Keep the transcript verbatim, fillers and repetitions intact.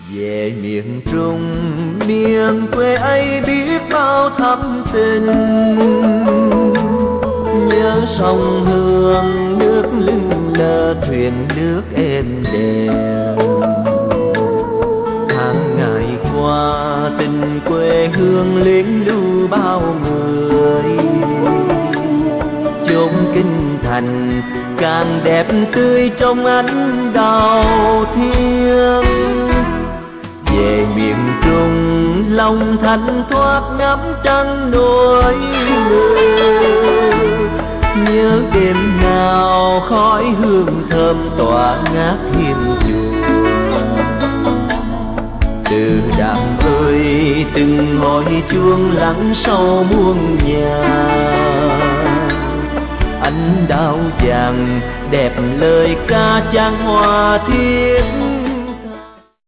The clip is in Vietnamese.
Về miền Trung, miền quê ấy biết bao thắm tình. Nhớ sông Hương, nước lưng lờ thuyền nước êm đềm. Tháng ngày qua, tình quê hương luyến lưu bao người. Chốn kinh thành càng đẹp tươi trong ánh đào thiên. Về miền Trung, lòng thanh thoát ngắm trăng nổi lửa. Nhớ đêm nào khói hương thơm tỏa ngát hiên chùa. Từ đàm ơi từng hồi chuông lắng sâu muôn nhà. Ánh đao vàng đẹp lời ca chan hòa thiết.